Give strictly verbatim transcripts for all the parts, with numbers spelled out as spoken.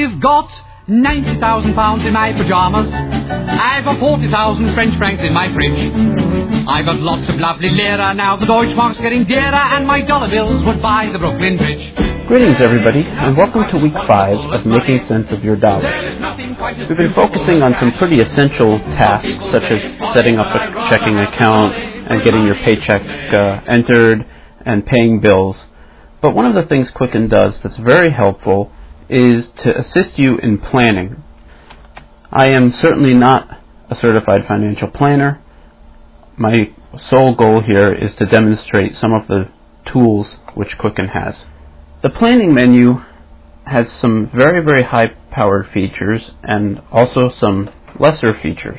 I've got ninety thousand pounds in my pyjamas. I've got forty thousand French francs in my fridge. I've got lots of lovely lira. Now the Deutschmark's getting dearer, and my dollar bills would buy the Brooklyn Bridge. Greetings, everybody, and welcome to week five of Making Sense of Your Dollar. We've been focusing on some pretty essential tasks, such as setting up a checking account and getting your paycheck uh, entered and paying bills. But one of the things Quicken does that's very helpful is to assist you in planning. I am certainly not a certified financial planner. My sole goal here is to demonstrate some of the tools which Quicken has. The planning menu has some very, very high-powered features and also some lesser features.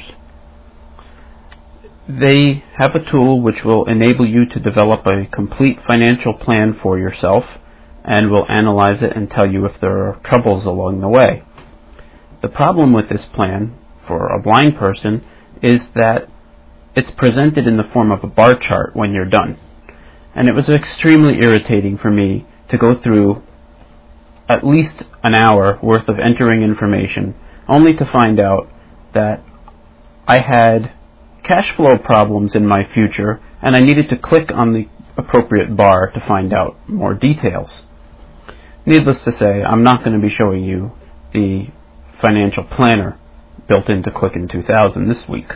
They have a tool which will enable you to develop a complete financial plan for yourself and will analyze it and tell you if there are troubles along the way. The problem with this plan for a blind person is that it's presented in the form of a bar chart when you're done. And it was extremely irritating for me to go through at least an hour worth of entering information only to find out that I had cash flow problems in my future and I needed to click on the appropriate bar to find out more details. Needless to say, I'm not going to be showing you the financial planner built into Quicken two thousand this week.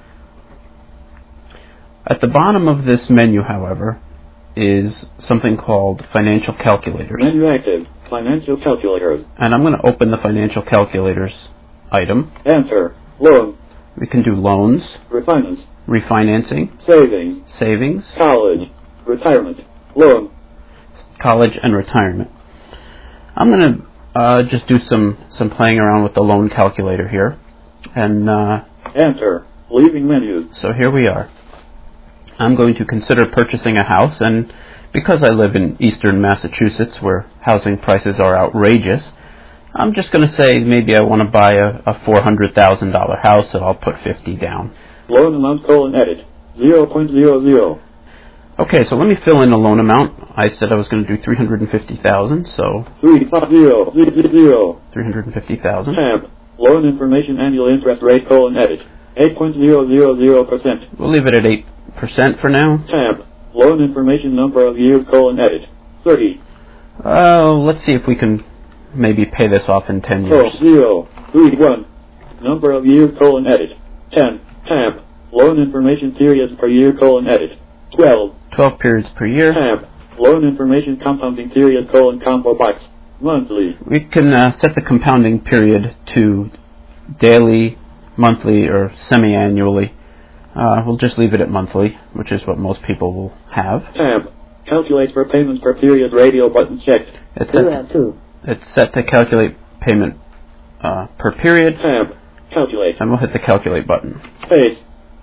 At the bottom of this menu, however, is something called Financial Calculators. Menu active. Financial Calculators. And I'm going to open the Financial Calculators item. Enter. Loan. We can do loans. Refinance. Refinancing. Savings. Savings. College. Retirement. Loan. College and retirement. I'm going to uh, just do some, some playing around with the loan calculator here. And uh, Enter. Leaving menus. So here we are. I'm going to consider purchasing a house, and because I live in eastern Massachusetts where housing prices are outrageous, I'm just going to say maybe I want to buy a, a four hundred thousand dollars house, so I'll put fifty down. Loan amount colon edit zero point zero zero. Okay, so let me fill in a loan amount. I said I was going to do three hundred fifty thousand dollars, so three five zero zero. three hundred fifty thousand dollars. Tab. Loan information annual interest rate colon edit eight point zero zero zero percent. We'll leave it at eight percent for now. Tab. Loan information number of years colon edit thirty. Uh, let's see if we can maybe pay this off in ten years. Oh, zero, three, one. Number of years colon edit ten. Tab. Loan information periods per year colon edit twelve. twelve periods per year. Tab. Loan information compounding period colon combo box monthly. We can uh, set the compounding period to daily, monthly, or semi-annually. Uh, we'll just leave it at monthly, which is what most people will have. Tab. Calculate for payments per period radio button checked. It's set, to, it's set to calculate payment uh, per period. Tab. Calculate. And we'll hit the calculate button. Space.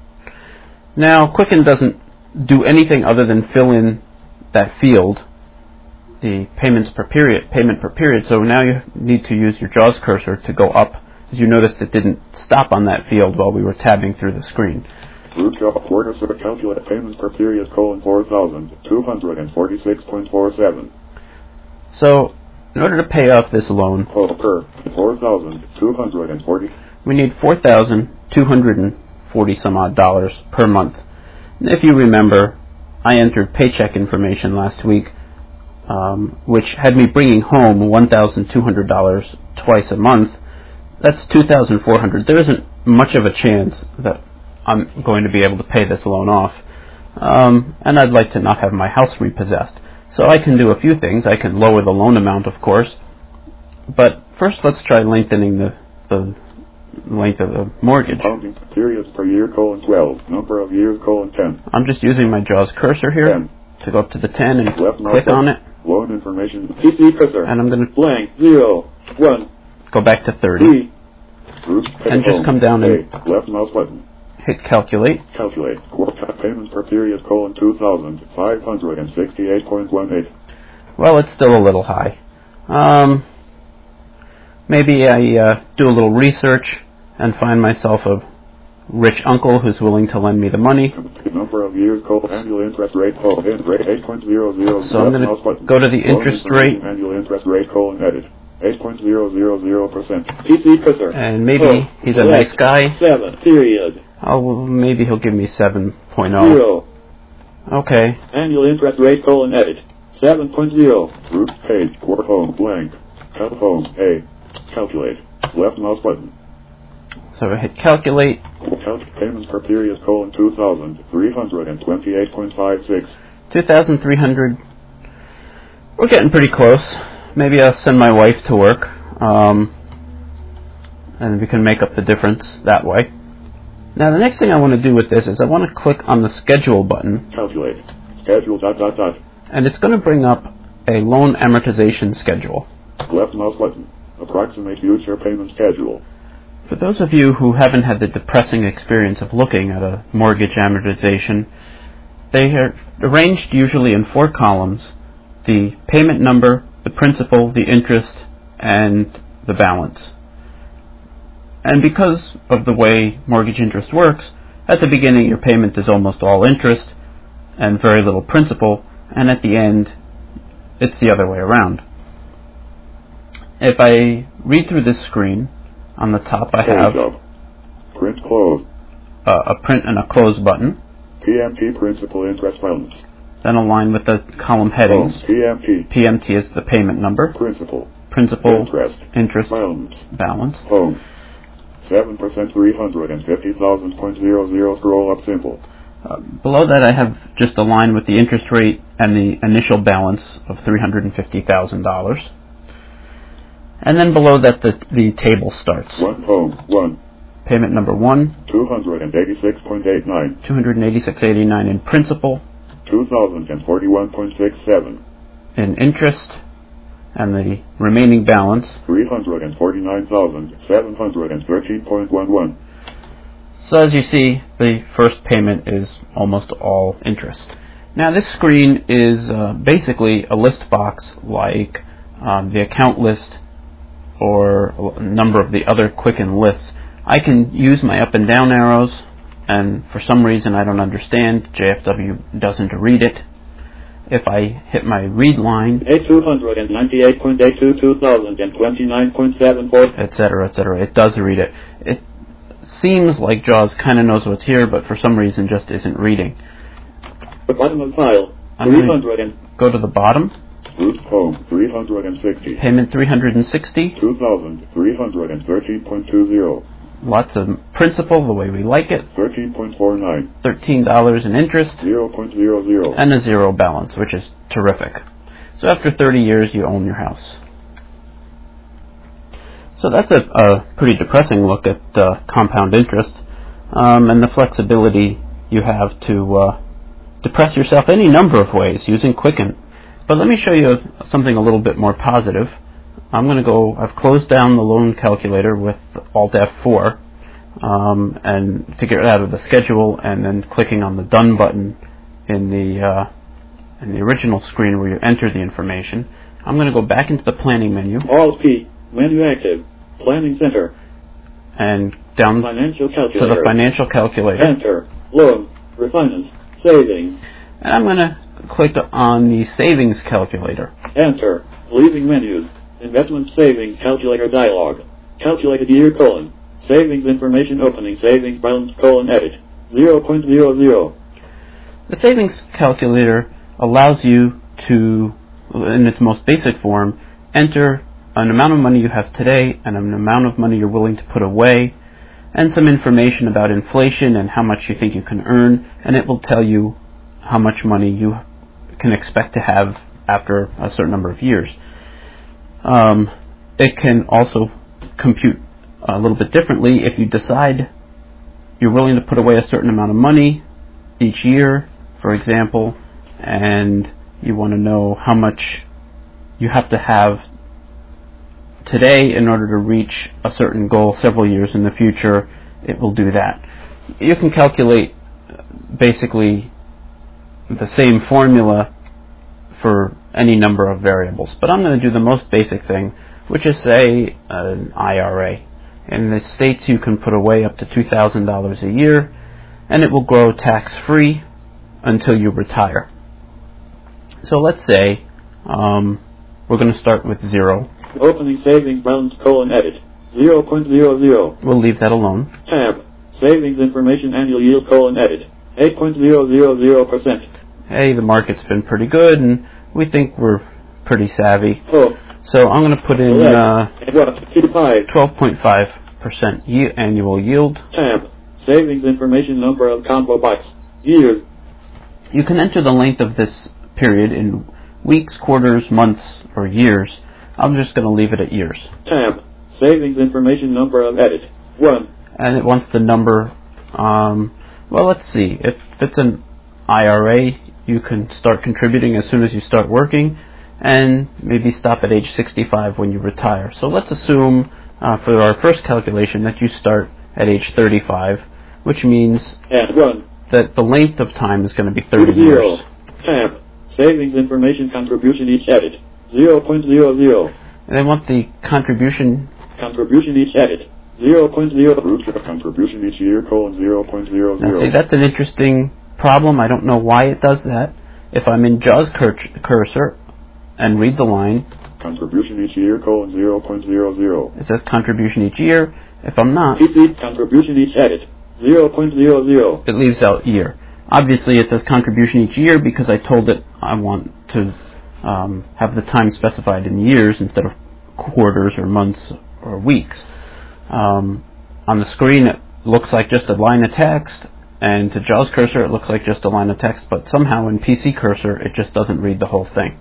Now, Quicken doesn't do anything other than fill in that field, the payments per period, payment per period. So now you need to use your JAWS cursor to go up. As you noticed, it didn't stop on that field while we were tabbing through the screen. Root job quarter to calculate payments per period colon four thousand two hundred forty-six point four seven. So, in order to pay off this loan, oh, per four thousand two hundred forty. We need four thousand two hundred forty some odd dollars per month. And if you remember, I entered paycheck information last week, um, which had me bringing home one thousand two hundred dollars twice a month. That's two thousand four hundred dollars. There isn't much of a chance that I'm going to be able to pay this loan off. Um, and I'd like to not have my house repossessed. So I can do a few things. I can lower the loan amount, of course. But first, let's try lengthening the, the length of the mortgage. Compounding periods per year colon twelve. Number of years colon ten. I'm just using my JAWS cursor here ten. To go up to the ten and Left click on it. Loan information. P C cursor. And I'm going to blank zero one. Go back to thirty. Three. Group And just come down and A. Left mouse button. hit calculate. Calculate. Quarter payments per period colon two thousand five hundred sixty-eight point one eight. Well, it's still a little high. Um, maybe I uh, do a little research and find myself a rich uncle who's willing to lend me the money. Number of years colon annual interest rate colon rate eight point zero zero. So I'm going to go to the interest rate. Annual interest rate colon edit eight point zero zero zero percent. P C cursor. And maybe Oh, he's a select nice guy. seven, period. Oh, well, maybe he'll give me seven point oh. Zero. Okay. Annual interest rate colon edit. seven point zero. Root page. Work home. Blank. Cal home. A. Calculate. Left mouse button. So I hit calculate. Count payments per period colon two thousand three hundred twenty-eight point five six. two thousand three hundred. We're getting pretty close. Maybe I'll send my wife to work. Um, and we can make up the difference that way. Now the next thing I want to do with this is I want to click on the schedule button. Calculate. Schedule dot dot dot. And it's going to bring up a loan amortization schedule. Left mouse button. Approximate future payment schedule. For those of you who haven't had the depressing experience of looking at a mortgage amortization, they are arranged usually in four columns: the payment number, the principal, the interest, and the balance. And because of the way mortgage interest works, at the beginning your payment is almost all interest and very little principal, and at the end it's the other way around. If I read through this screen, on the top I have print close, uh, a print and a close button. P M T principal interest balance. Then a line with the column headings. Home, P M T. P M T is the payment number. Principal. Principal. Interest. Interest. Balance. Balance. Home. seven percent three hundred fifty thousand point zero zero. Scroll up simple. Uh, below that I have just a line with the interest rate and the initial balance of three hundred fifty thousand dollars. And then below that the, the table starts. One home. One. Payment number one. two hundred eighty-six point eight nine. two hundred eighty-six point eight nine in principal. two thousand forty-one point six seven. In interest. And the remaining balance. three hundred forty-nine thousand seven hundred thirteen point one one. So as you see, the first payment is almost all interest. Now this screen is uh, basically a list box like um, the account list or a number of the other Quicken lists. I can use my up and down arrows, and for some reason I don't understand, J F W doesn't read it. If I hit my read line, A two ninety-eight point eight two two thousand twenty-nine point seven four, et cetera, et cetera, it does read it. It seems like JAWS kind of knows what's here, but for some reason just isn't reading. The bottom of file, I'm three going hundred. to go to the bottom. Root home, three hundred sixty. Payment three hundred sixty. two thousand three hundred thirteen point two zero. Lots of principal, the way we like it. thirteen point four nine. thirteen dollars in interest. zero point zero zero. And a zero balance, which is terrific. So after thirty years, you own your house. So that's a, a pretty depressing look at uh, compound interest um, and the flexibility you have to uh, depress yourself any number of ways using Quicken. But let me show you something a little bit more positive. I'm going to go, I've closed down the loan calculator with Alt F four um, and to get out of the schedule, and then clicking on the Done button in the, uh, in the original screen where you enter the information. I'm going to go back into the planning menu. Alt P, menu active, planning center. And down financial calculator. to the financial calculator. Enter, loan, refinance, savings. And I'm going to click on the savings calculator. Enter, leaving menus, investment savings calculator dialog, calculated year colon, savings information opening, savings balance colon edit, zero point zero zero. The savings calculator allows you to, in its most basic form, enter an amount of money you have today and an amount of money you're willing to put away, and some information about inflation and how much you think you can earn, and it will tell you how much money you can expect to have after a certain number of years. Um, it can also compute a little bit differently. If you decide you're willing to put away a certain amount of money each year, for example, and you want to know how much you have to have today in order to reach a certain goal several years in the future, it will do that. You can calculate basically the same formula for any number of variables, but I'm going to do the most basic thing, which is say an I R A. In the States you can put away up to two thousand dollars a year, and it will grow tax-free until you retire. So let's say um, we're going to start with zero Opening savings balance colon edit. zero point zero zero. We'll leave that alone. Tab. Savings information annual yield colon edit. eight point zero zero zero percent. Hey, the market's been pretty good, and we think we're pretty savvy. Oh. So I'm going to put in uh, twelve point five percent ye- annual yield. Tab. Savings information number of combo box. Years. You can enter the length of this period in weeks, quarters, months, or years. I'm just going to leave it at years. Tab. Savings information number of edit. one. And it wants the number. Um, well, let's see. If it's an I R A, you can start contributing as soon as you start working, and maybe stop at age sixty-five when you retire. So let's assume uh, for our first calculation that you start at age thirty-five, which means and one. that the length of time is going to be thirty Zero. years. Tab. Savings information contribution each edit. zero point zero zero. And they want the contribution. Contribution each edit. zero point zero. Root of contribution each year colon zero point zero Now, zero. see, that's an interesting problem. I don't know why it does that. If I'm in JAWS cur- cursor and read the line, Contribution each year colon zero point zero zero. it says contribution each year. If I'm not, P C contribution each edit. zero point zero zero. it leaves out year. Obviously, it says contribution each year because I told it I want to um, have the time specified in years instead of quarters or months or weeks. Um, on the screen, it looks like just a line of text, and to JAWS cursor, it looks like just a line of text, but somehow in P C cursor, it just doesn't read the whole thing.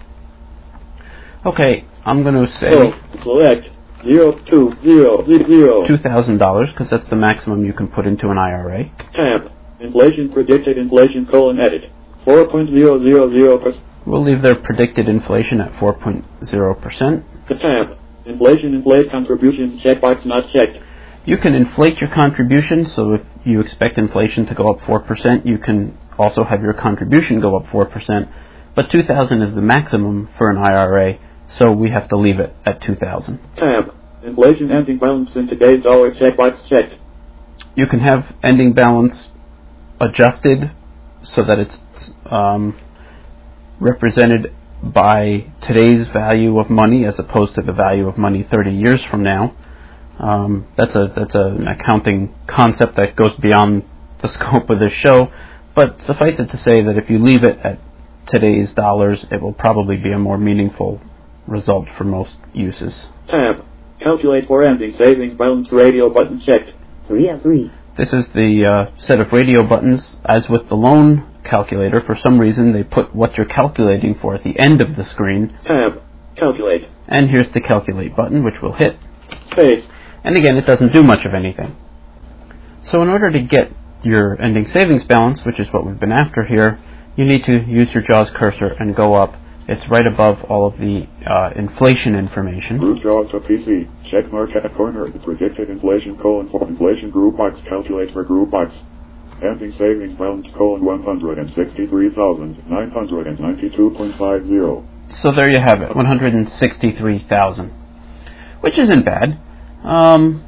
Okay, I'm going to say Oh, select zero two zero zero. two thousand dollars because that's the maximum you can put into an I R A. Tab. Inflation predicted inflation colon edit. four point zero zero zero percent. We'll leave their predicted inflation at four point zero percent. The tab. Inflation inflate contributions checkbox not checked. You can inflate your contribution, so if you expect inflation to go up four percent, you can also have your contribution go up four percent. But two thousand is the maximum for an I R A, so we have to leave it at two thousand. Tab. Inflation ending balance in today's dollar checkbox checked. You can have ending balance adjusted so that it's um, represented by today's value of money as opposed to the value of money thirty years from now. Um, that's a that's a, an accounting concept that goes beyond the scope of this show, but suffice it to say that if you leave it at today's dollars, it will probably be a more meaningful result for most uses. Tab. Calculate for ending savings balance radio button checked. Three of three. This is the uh, set of radio buttons. As with the loan calculator, for some reason they put what you're calculating for at the end of the screen. Tab. Calculate. And here's the calculate button, which we'll hit. Space. And again, it doesn't do much of anything. So in order to get your ending savings balance, which is what we've been after here, you need to use your JAWS cursor and go up. It's right above all of the uh, inflation information. Root JAWS to P C. Check mark at corner. The predicted inflation colon for inflation group box. Calculate for group box. Ending savings balance colon one hundred sixty-three thousand nine hundred ninety-two point five zero. So there you have it, one hundred sixty-three thousand, which isn't bad. Um,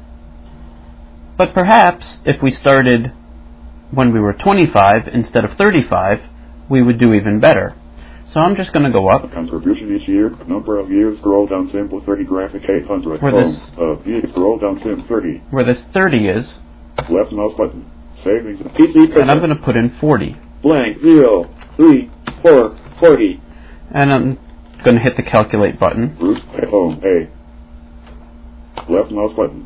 but perhaps if we started when we were twenty-five instead of thirty-five, we would do even better. So I'm just going to go up. Contribution each year. Number of years. Scroll down symbol thirty. Graphic eight hundred. Where this, uh, years. Scroll down sim thirty. Where this thirty is. Left mouse button. Savings. P C And I'm going to put in forty. Blank. Zero. Three. Four. Forty. And I'm going to hit the calculate button. Root. Home. A. Left mouse button.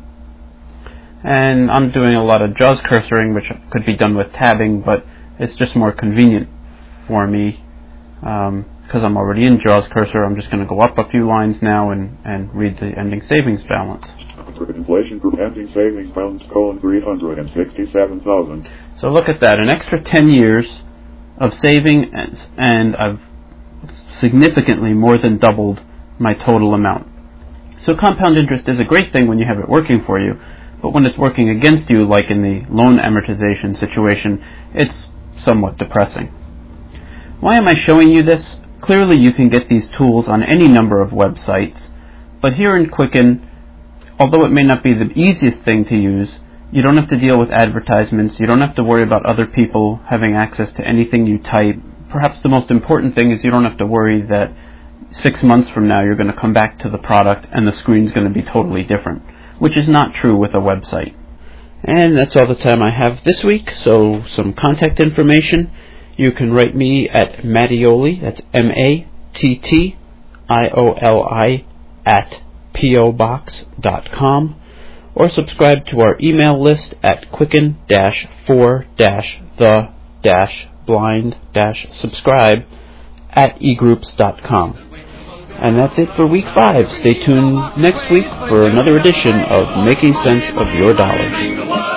And I'm doing a lot of JAWS cursoring, which could be done with tabbing, but it's just more convenient for me. Um, because I'm already in JAWS cursor, I'm just going to go up a few lines now and, and read the ending savings balance. Inflation group ending savings balance colon three hundred sixty-seven thousand. So look at that, an extra ten years of saving, and, and I've significantly more than doubled my total amount. So compound interest is a great thing when you have it working for you, but when it's working against you, like in the loan amortization situation, it's somewhat depressing. Why am I showing you this? Clearly you can get these tools on any number of websites, but here in Quicken, although it may not be the easiest thing to use, you don't have to deal with advertisements, you don't have to worry about other people having access to anything you type. Perhaps the most important thing is you don't have to worry that six months from now you're going to come back to the product and the screen's going to be totally different, which is not true with a website. And that's all the time I have this week, so some contact information. You can write me at Mattioli, that's M A T T I O L I, at P O box dot com, or subscribe to our email list at quicken dash for dash the dash blind dash subscribe at egroups dot com. And that's it for week five. Stay tuned next week for another edition of Making Sense of Your Dollar.